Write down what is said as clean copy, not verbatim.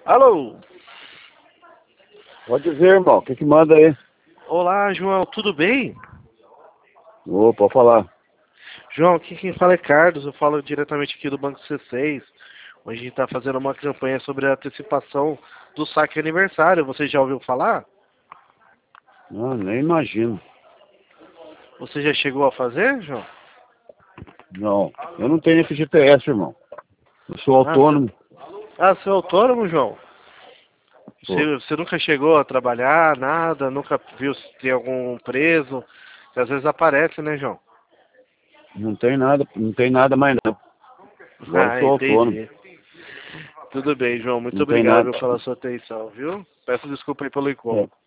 Alô? Pode dizer, irmão. O que manda aí? Olá, João, tudo bem? Ô, pode falar. João, aqui quem fala é Carlos, eu falo diretamente aqui do Banco C6, onde a gente está fazendo uma campanha sobre a antecipação do saque aniversário. Você já ouviu falar? Não, nem imagino. Você já chegou a fazer, João? Não, eu não tenho FGTS, irmão. Eu sou autônomo. Você é autônomo, João? Pô, Você nunca chegou a trabalhar, nada? Nunca viu se tem algum preso? Que às vezes aparece, né, João? não tem nada mais não. Agora eu Ah, sou autônomo. entendi. Tudo bem, João. Muito Não tem nada. obrigado pela sua atenção, viu? Peço desculpa aí pelo É. incômodo.